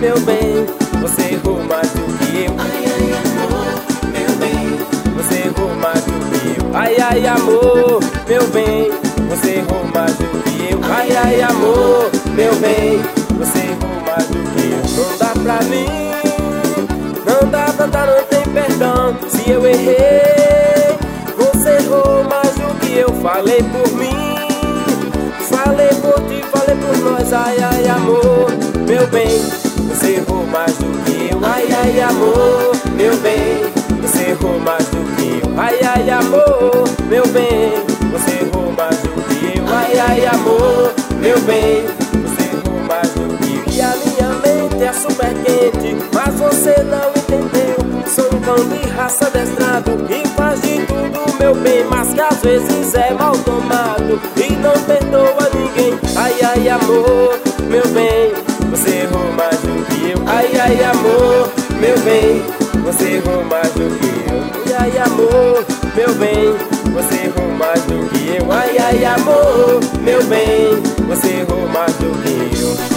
meu bem, você errou mais do que eu. Ai, ai, amor, meu bem, Você errou mais do que eu. Ai, ai, amor, meu bem, você errou mais do que eu. Ai, ai, amor, meu bem, você errou mais do que eu. Não dá pra mim, não dá pra dar, não tem perdão. Se eu errei, você errou mais do que eu. Falei por mim, falei por ti, falei por nós. Ai, ai, amor, meu bem, você errou mais do que eu. Ai, ai, amor, meu bem, você errou mais do que eu. Ai, ai, amor, meu bem, você errou mais do que eu. Ai, ai, amor, meu bem, você errou mais do que eu. E a minha mente é super quente, mas você não entendeu. Sou um cão de raça adestrado e faz de tudo, meu bem, mas que às vezes é mal tomado e não perdoa ninguém. Ai, ai, amor, meu bem, você errou mais do que eu. Ai, ai, amor, meu bem, você errou mais do que eu. Ai, ai, amor, meu bem, você errou mais do que eu. Ai, ai, amor, meu bem, você errou mais do que eu.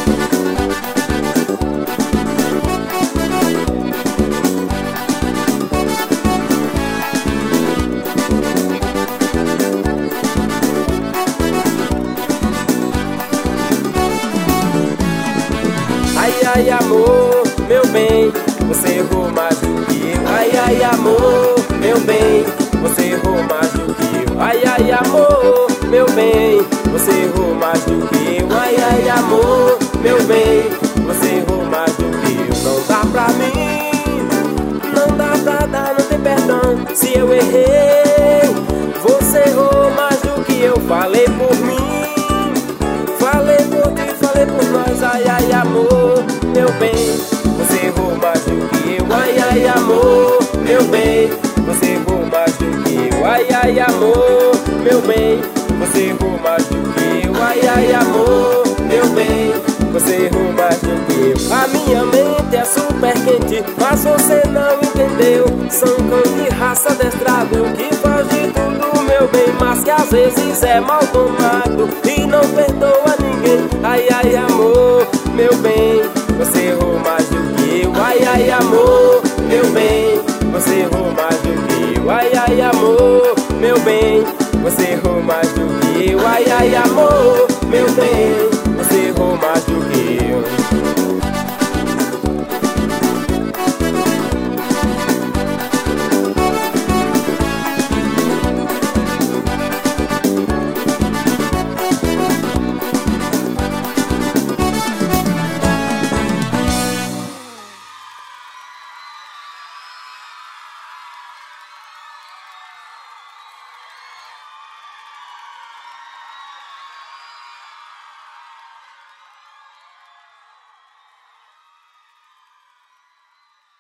Ai, ai, amor, meu bem, você errou mais do que eu. Ai, ai, amor, meu bem, você errou mais do que eu. Ai, ai, amor, meu bem, você errou mais do que eu. Ai, ai, amor, meu bem, você errou mais do que eu. Não dá pra mim, não dá pra dar, não tem perdão. Se eu errei, você errou mais do que eu. Falei por mim, falei por ti, falei por nós. Ai, ai, amor, meu bem, você errou mais do que eu. Ai, ai, amor, meu bem, você errou mais do que eu. Ai, ai, amor, meu bem, você errou mais do que eu. Ai, ai, amor, meu bem, você errou mais do que eu. A minha mente é super quente, mas você não entendeu. Sou um cão de raça adestrado que faz de tudo, meu bem, mas que às vezes é mal tomado e não perdoa ninguém. Ai, ai, amor, meu bem, você errou mais do que eu. Ai, ai, amor, meu bem, você errou mais do que eu. Ai, ai, amor, meu bem, você errou mais do que eu. Ai, ai, amor, meu bem, você errou mais